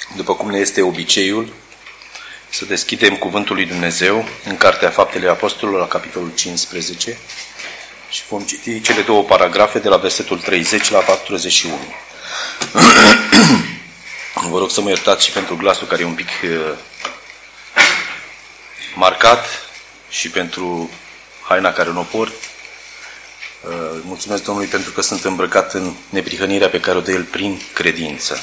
După cum ne este obiceiul, să deschidem Cuvântul lui Dumnezeu în Cartea Faptele Apostolilor, la capitolul 15, și vom citi cele două paragrafe de la versetul 30 la 41. Vă rog să mă iertați și pentru glasul care e un pic marcat și pentru haina care o port. Mulțumesc Domnului pentru că sunt îmbrăcat în neprihănirea pe care o dă El prin credință.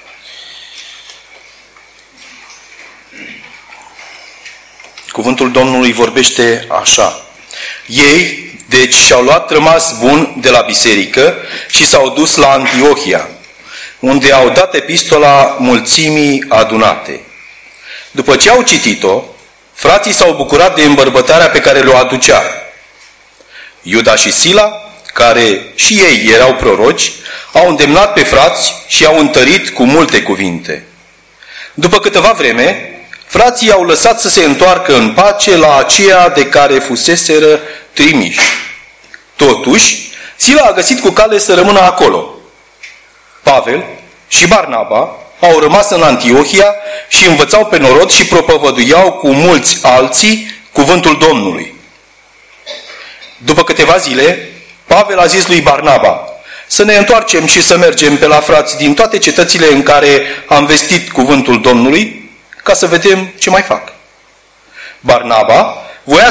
Cuvântul Domnului vorbește așa. Ei, deci, și-au luat rămas bun de la biserică și s-au dus la Antiohia, unde au dat epistola mulțimii adunate. După ce au citit-o, frații s-au bucurat de îmbărbătarea pe care le-o aducea. Iuda și Sila, care și ei erau proroci, au îndemnat pe frați și au întărit cu multe cuvinte. După câteva vreme, frații au lăsat să se întoarcă în pace la aceea de care fuseseră trimiși. Totuși, Sila a găsit cu cale să rămână acolo. Pavel și Barnaba au rămas în Antiohia și învățau pe norod și propovăduiau cu mulți alții cuvântul Domnului. După câteva zile, Pavel a zis lui Barnaba: să ne întoarcem și să mergem pe la frați din toate cetățile în care am vestit cuvântul Domnului, ca să vedem ce mai fac. Barnaba voia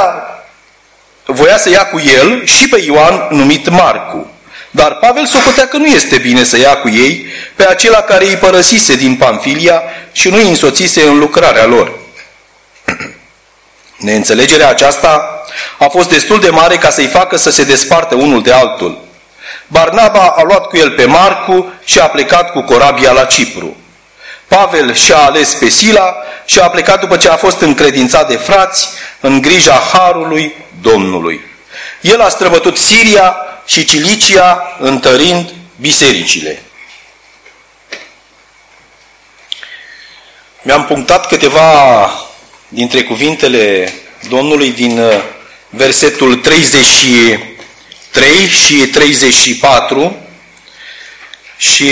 să ia cu el și pe Ioan numit Marcu, dar Pavel socotea că nu este bine să ia cu ei pe acela care îi părăsise din Pamfilia și nu îi însoțise în lucrarea lor. Neînțelegerea aceasta a fost destul de mare ca să-i facă să se despartă unul de altul. Barnaba a luat cu el pe Marcu și a plecat cu corabia la Cipru. Pavel și-a ales pe Sila și a plecat după ce a fost încredințat de frați în grija harului Domnului. El a străbătut Siria și Cilicia, întărind bisericile. Mi-am punctat câteva dintre cuvintele Domnului din versetul 33 și 34 și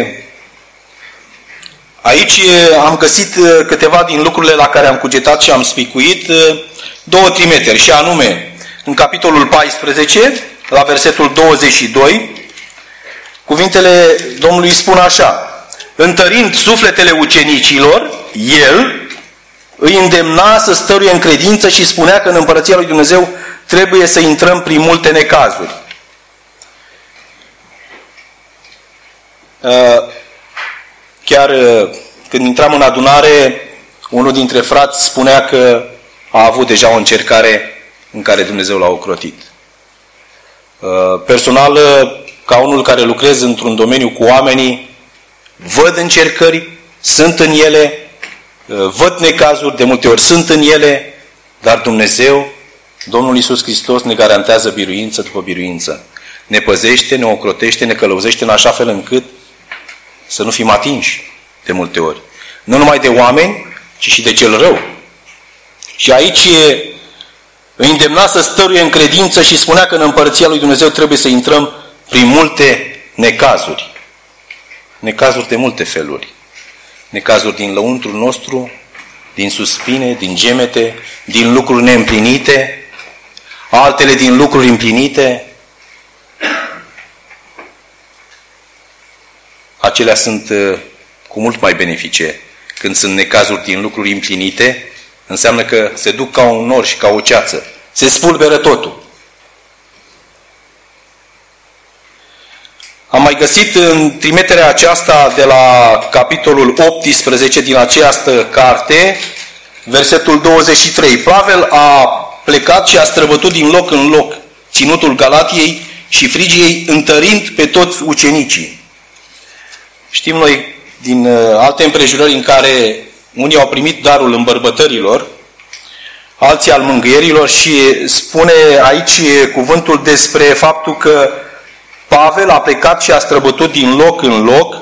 aici am găsit câteva din lucrurile la care am cugetat și am spicuit, două trimiteri, și anume, în capitolul 14, la versetul 22, cuvintele Domnului spun așa: întărind sufletele ucenicilor, El îi îndemna să stăruie în credință și spunea că în Împărăția lui Dumnezeu trebuie să intrăm prin multe necazuri. Chiar când intram în adunare, unul dintre frați spunea că a avut deja o încercare în care Dumnezeu l-a ocrotit. Personal, ca unul care lucrez într-un domeniu cu oamenii, văd încercări, sunt în ele, văd necazuri, de multe ori sunt în ele, dar Dumnezeu, Domnul Iisus Hristos, ne garantează biruință după biruință. Ne păzește, ne ocrotește, ne călăuzește în așa fel încât să nu fim atinși de multe ori. Nu numai de oameni, ci și de cel rău. Și aici îi îndemna să stăruie în credință și spunea că în Împărăția lui Dumnezeu trebuie să intrăm prin multe necazuri. Necazuri de multe feluri. Necazuri din lăuntrul nostru, din suspine, din gemete, din lucruri neîmplinite, altele din lucruri împlinite. Acelea sunt cu mult mai benefice. Când sunt necazuri din lucruri împlinite, înseamnă că se duc ca un nor și ca o ceață. Se spulberă totul. Am mai găsit în trimiterea aceasta de la capitolul 18 din această carte, versetul 23. Pavel a plecat și a străbătut din loc în loc ținutul Galatiei și Frigiei, întărind pe toți ucenicii. Știm noi din alte împrejurări în care unii au primit darul îmbărbătărilor, alții al mângâierilor, și spune aici cuvântul despre faptul că Pavel a plecat și a străbătut din loc în loc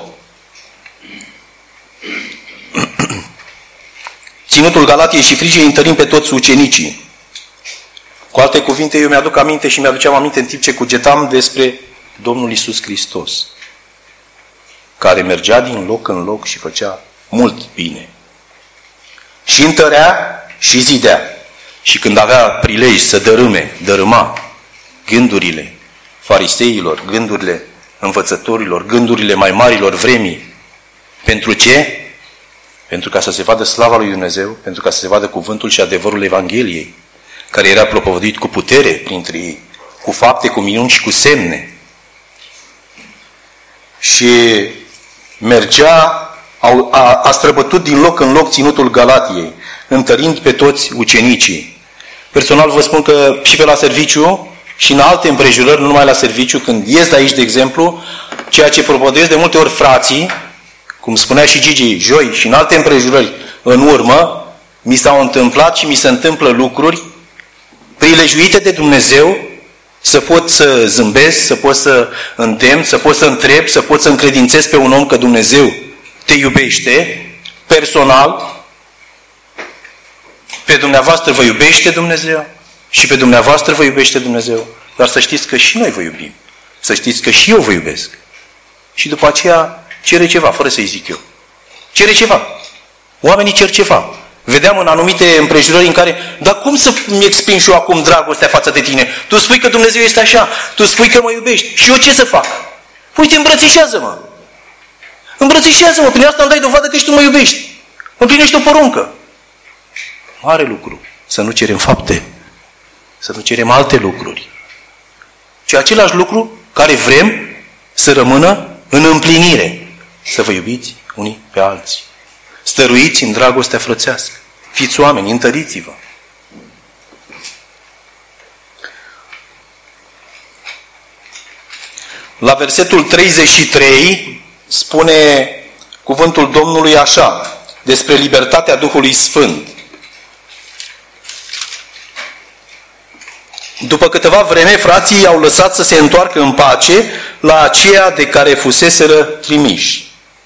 ținutul Galatiei și Frigiei, întărind pe toți ucenicii. Cu alte cuvinte, eu mi-aduc aminte și mi-aduceam aminte în timp ce cugetam despre Domnul Iisus Hristos, care mergea din loc în loc și făcea mult bine. Și întărea și zidea. Și când avea prilej să dărâma gândurile fariseilor, gândurile învățătorilor, gândurile mai marilor vremii. Pentru ce? Pentru ca să se vadă slava lui Dumnezeu, pentru ca să se vadă cuvântul și adevărul Evangheliei, care era propovăduit cu putere printre ei, cu fapte, cu minuni și cu semne. Și mergea, a străbătut din loc în loc ținutul Galatiei, întărind pe toți ucenicii. Personal vă spun că și pe la serviciu și în alte împrejurări, nu numai la serviciu, când ies de aici, de exemplu, ceea ce propovăduiesc de multe ori frații, cum spunea și Gigi, joi și în alte împrejurări în urmă, mi s-au întâmplat și mi se întâmplă lucruri prilejuite de Dumnezeu, să pot să zâmbesc, să pot să îndemn, să pot să întreb, să pot să încredințez pe un om că Dumnezeu te iubește, personal, pe dumneavoastră vă iubește Dumnezeu și pe dumneavoastră vă iubește Dumnezeu. Dar să știți că și noi vă iubim. Să știți că și eu vă iubesc. Și după aceea cere ceva, fără să-i zic eu. Cere ceva. Oamenii cer ceva. Vedeam în anumite împrejurări în care, dar cum să-mi exprim și eu acum dragostea față de tine? Tu spui că Dumnezeu este așa, tu spui că mă iubești. Și eu ce să fac? Uite, îmbrățișează-mă. Îmbrățișează-mă, prin asta îmi dai dovadă că și tu mă iubești. Împlinești o poruncă. Mare lucru. Să nu cerem fapte. Să nu cerem alte lucruri. Ci același lucru care vrem să rămână în împlinire. Să vă iubiți unii pe alții. Stăruiți în dragostea frățească. Fiți oameni, întăriți-vă. La versetul 33 spune cuvântul Domnului așa, despre libertatea Duhului Sfânt. După câteva vreme, frații i-au lăsat să se întoarcă în pace la aceea de care fuseseră trimiși.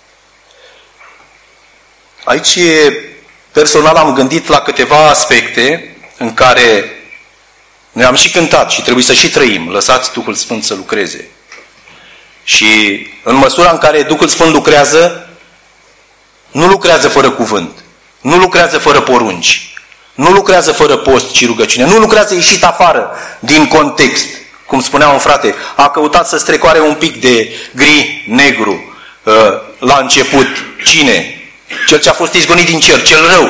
Aici, personal, am gândit la câteva aspecte în care noi am și cântat și trebuie să și trăim. Lăsați Duhul Sfânt să lucreze. Și în măsura în care Duhul Sfânt lucrează, nu lucrează fără cuvânt, nu lucrează fără porunci, nu lucrează fără post și rugăciune, nu lucrează ieșit afară din context. Cum spunea un frate, a căutat să strecoare un pic de gri-negru la început. Cine? Cel ce a fost izgonit din cer, cel rău.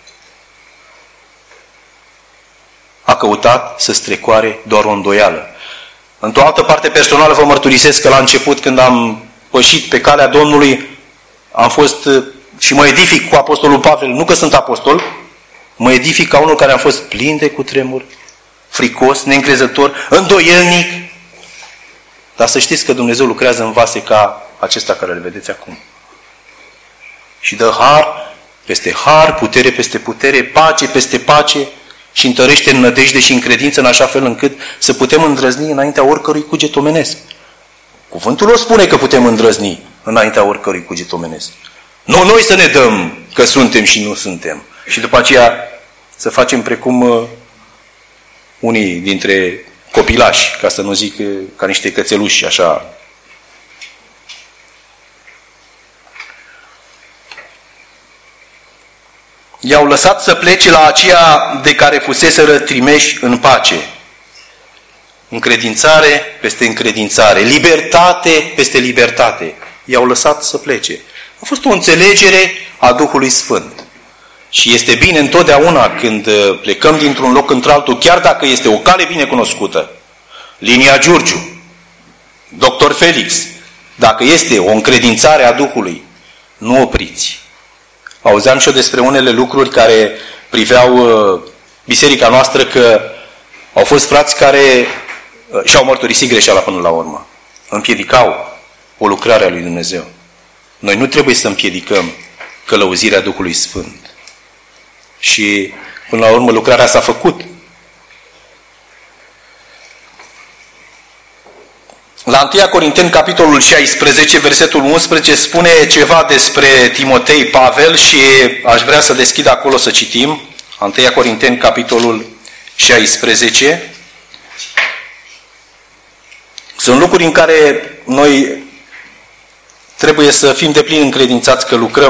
A căutat să strecoare doar o îndoială. Într-o altă parte personală vă mărturisesc că la început, când am pășit pe calea Domnului, am fost și mă edific cu Apostolul Pavel, nu că sunt apostol, mă edific ca unul care a fost plin de cutremur, fricos, neîncrezător, îndoielnic. Dar să știți că Dumnezeu lucrează în vase ca acesta care îl vedeți acum. Și dă har, putere peste putere, pace peste pace și întărește în nădejde și în credință în așa fel încât să putem îndrăzni înaintea oricărui cuget omenesc. Cuvântul o spune că putem îndrăzni înaintea oricărui cuget omenesc. Nu noi să ne dăm că suntem și nu suntem. Și după aceea să facem precum unii dintre copilași, ca să nu zic ca niște cățeluși așa. I-au lăsat să plece la aceea de care fuseseră trimeși în pace. Încredințare peste încredințare, libertate peste libertate. I-au lăsat să plece. A fost o înțelegere a Duhului Sfânt. Și este bine întotdeauna când plecăm dintr-un loc într-altul, chiar dacă este o cale bine cunoscută, linia Giurgiu, Dr. Felix, dacă este o încredințare a Duhului, nu opriți. Auzeam și eu despre unele lucruri care priveau biserica noastră, că au fost frați care și-au mărturisit greșeala până la urmă. Împiedicau o lucrare a lui Dumnezeu. Noi nu trebuie să împiedicăm călăuzirea Duhului Sfânt. Și până la urmă lucrarea s-a făcut. La 1 Corinteni, capitolul 16, versetul 11, spune ceva despre Timotei Pavel și aș vrea să deschid acolo să citim. 1 Corinteni, capitolul 16. Sunt lucruri în care noi trebuie să fim deplin încredințați că lucrăm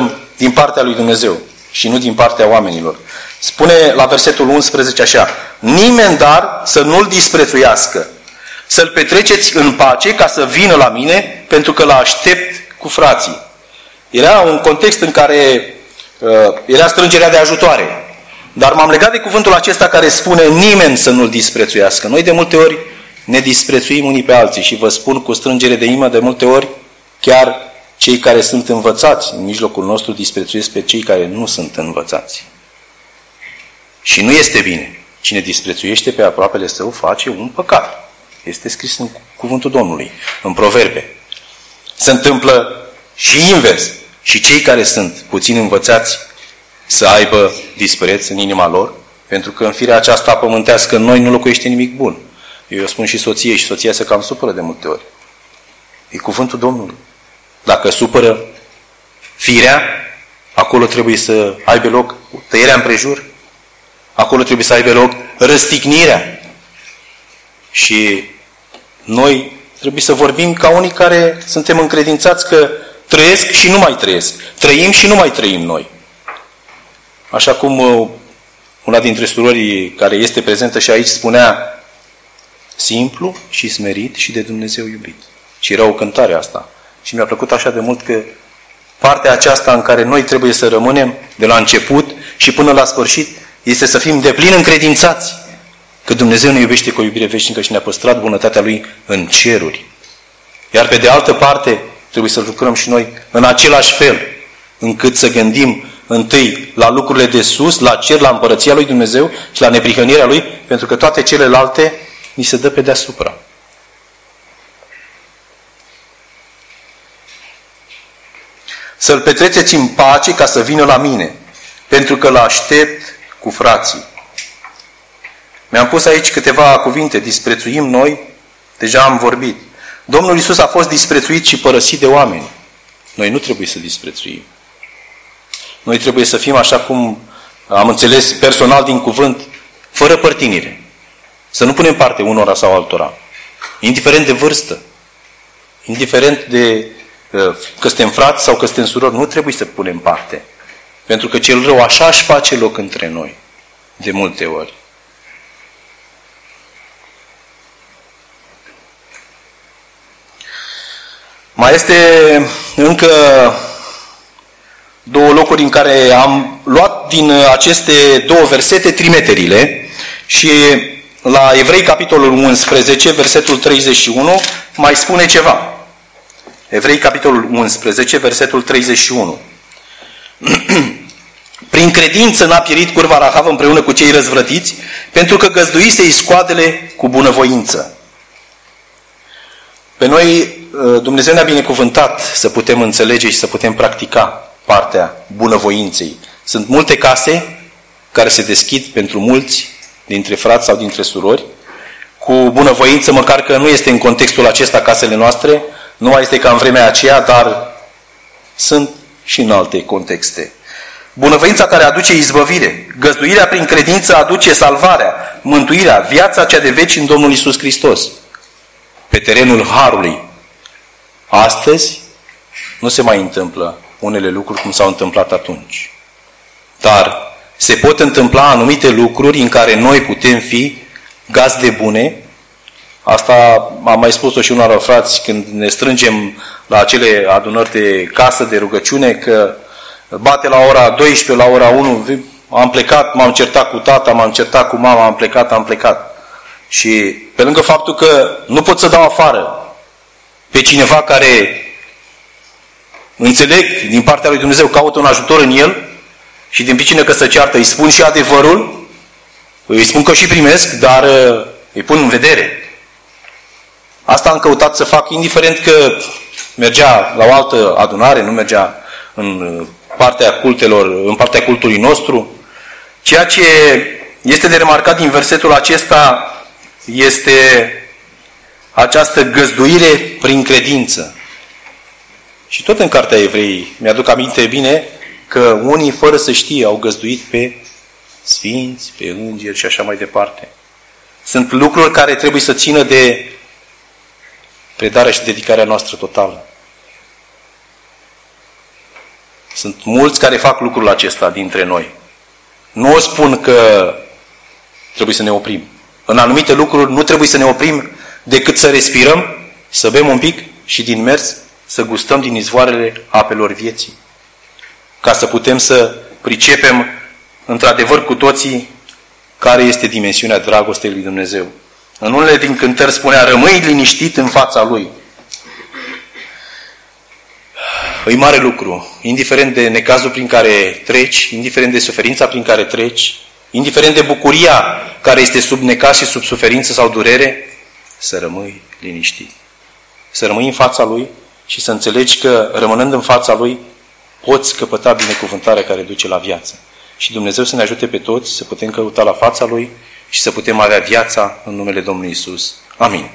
din partea lui Dumnezeu și nu din partea oamenilor. Spune la versetul 11 așa: nimeni dar să nu-l disprețuiască, să-l petreceți în pace ca să vină la mine, pentru că l-aștept cu frații. Era un context în care era strângerea de ajutoare. Dar m-am legat de cuvântul acesta care spune nimeni să nu-l disprețuiască. Noi de multe ori ne disprețuim unii pe alții și vă spun cu strângere de inimă, de multe ori chiar cei care sunt învățați în mijlocul nostru disprețuiesc pe cei care nu sunt învățați. Și nu este bine. Cine disprețuiește pe aproapele său face un păcat. Este scris în cuvântul Domnului, în Proverbe. Se întâmplă și invers. Și cei care sunt puțin învățați să aibă dispreț în inima lor, pentru că în firea aceasta pământească în noi nu locuiește nimic bun. Eu spun și soției, și soția se cam supără de multe ori. E cuvântul Domnului. Dacă supără firea, acolo trebuie să aibă loc tăierea împrejur, acolo trebuie să aibă loc răstignirea. Și noi trebuie să vorbim ca unii care suntem încredințați că trăiesc și nu mai trăiesc. Trăim și nu mai trăim noi. Așa cum una dintre surorii care este prezentă și aici spunea: simplu și smerit și de Dumnezeu iubit. Și era o cântare asta. Și mi-a plăcut așa de mult că partea aceasta în care noi trebuie să rămânem de la început și până la sfârșit este să fim deplin încredințați că Dumnezeu ne iubește cu o iubire veșnică și ne-a păstrat bunătatea Lui în ceruri. Iar pe de altă parte trebuie să lucrăm și noi în același fel, încât să gândim întâi la lucrurile de sus, la cer, la împărăția lui Dumnezeu și la neprihănirea Lui, pentru că toate celelalte ni se dă pe deasupra. Să-l petreceți în pace ca să vină la mine, pentru că l-aștept cu frații. Mi-am pus aici câteva cuvinte. Disprețuim noi, deja am vorbit. Domnul Iisus a fost disprețuit și părăsit de oameni. Noi nu trebuie să disprețuim. Noi trebuie să fim, așa cum am înțeles personal din cuvânt, fără părtinire. Să nu punem parte unora sau altora. Indiferent de vârstă, indiferent de că suntem frați sau că suntem surori, nu trebuie să punem parte. Pentru că cel rău așa își face loc între noi, de multe ori. Mai este încă două locuri în care am luat din aceste două versete trimeterile și la Evrei, capitolul 11, versetul 31, mai spune ceva. Evrei, capitolul 11, versetul 31. Prin credință n-a pierit curva Rahav împreună cu cei răzvrătiți, pentru că găzduise iscoadele cu bunăvoință. Pe noi Dumnezeu ne-a binecuvântat să putem înțelege și să putem practica partea bunăvoinței. Sunt multe case care se deschid pentru mulți dintre frați sau dintre surori, cu bunăvoință, măcar că nu este în contextul acesta casele noastre, nu mai este ca în vremea aceea, dar sunt și în alte contexte. Bunăvoința care aduce izbăvire, găzduirea prin credință aduce salvarea, mântuirea, viața cea de veci în Domnul Iisus Hristos. Pe terenul harului. Astăzi nu se mai întâmplă unele lucruri cum s-au întâmplat atunci. Dar se pot întâmpla anumite lucruri în care noi putem fi gazde bune. Asta am mai spus-o și unor frați când ne strângem la acele adunări de casă, de rugăciune, că bate la ora 12, la ora 1, am plecat, m-am certat cu tata, m-am certat cu mama, am plecat. Și pe lângă faptul că nu pot să dau afară pe cineva care înțeleg din partea lui Dumnezeu, caută un ajutor în el și din pricină că se ceartă, îi spun și adevărul, îi spun că și primesc, dar îi pun în vedere. Asta am căutat să fac, indiferent că mergea la o altă adunare, nu mergea în partea cultelor, în partea cultului nostru. Ceea ce este de remarcat din versetul acesta este această găzduire prin credință. Și tot în cartea Evrei, mi-aduc aminte bine că unii, fără să știe, au găzduit pe sfinți, pe îngeri și așa mai departe. Sunt lucruri care trebuie să țină de predarea și dedicarea noastră totală. Sunt mulți care fac lucrul acesta dintre noi. Nu o spun că trebuie să ne oprim. În anumite lucruri nu trebuie să ne oprim decât să respirăm, să bem un pic și din mers să gustăm din izvoarele apelor vieții. Ca să putem să pricepem într-adevăr cu toții care este dimensiunea dragostei lui Dumnezeu. În unele din cântări spunea, rămâi liniștit în fața Lui. E mare lucru, indiferent de necazul prin care treci, indiferent de suferința prin care treci, indiferent de bucuria care este sub necaz și sub suferință sau durere, să rămâi liniștit. Să rămâi în fața Lui și să înțelegi că, rămânând în fața Lui, poți căpăta binecuvântarea care duce la viață. Și Dumnezeu să ne ajute pe toți să putem căuta la fața Lui și să putem avea viața în numele Domnului Iisus. Amin.